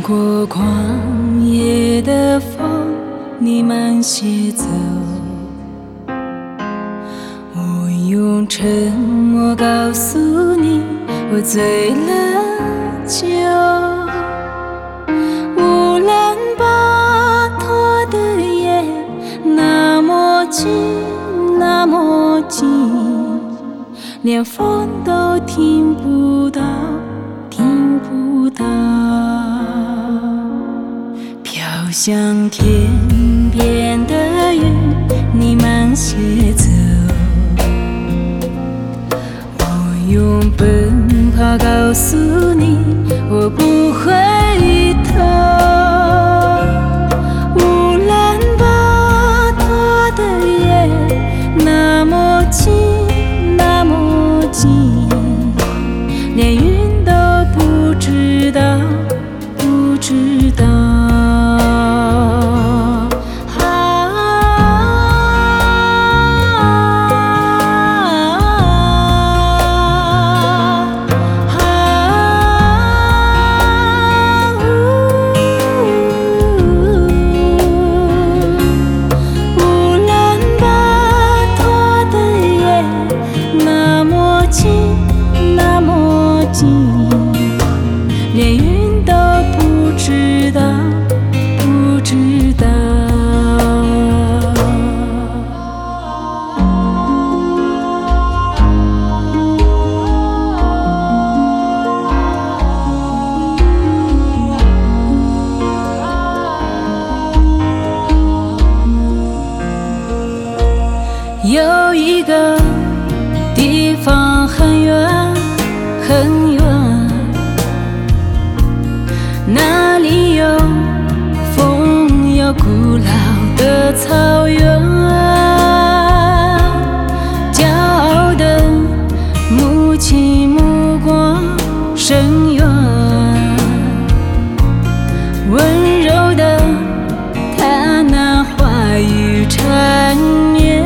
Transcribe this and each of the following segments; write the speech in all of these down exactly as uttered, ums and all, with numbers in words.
过旷野的风，你慢些走。我用沉默告诉你，我醉了酒。乌兰巴托的夜那么近，那么近，连风都听不到，听不到。飘向天边的云，你慢些走。我用奔跑告诉你，我不回头。乌兰巴托的夜那么近，那么近，连云都不知道，不知道。连云都不知道，不知道。有一个地方很远，很远。那里有风，有古老的草原，骄傲的母亲目光深远，温柔的她那话语缠绵。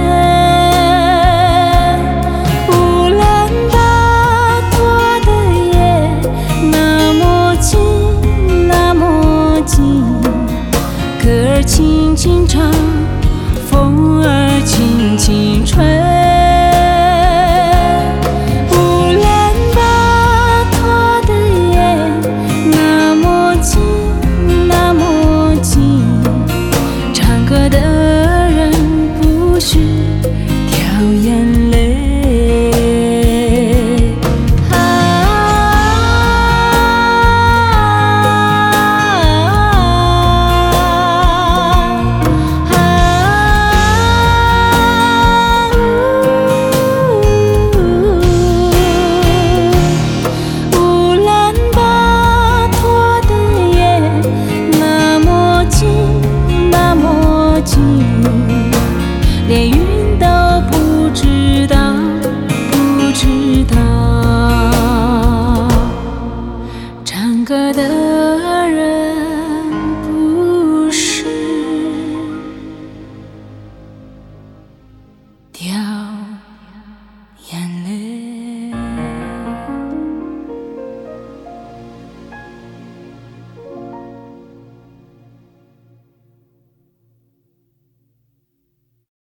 乌兰巴托的夜那么近，歌儿轻轻唱，风儿轻轻吹。乌兰巴托的夜那么近，那么近，唱歌的人不许掉眼泪。连云都不知道，不知道，唱歌的人不是掉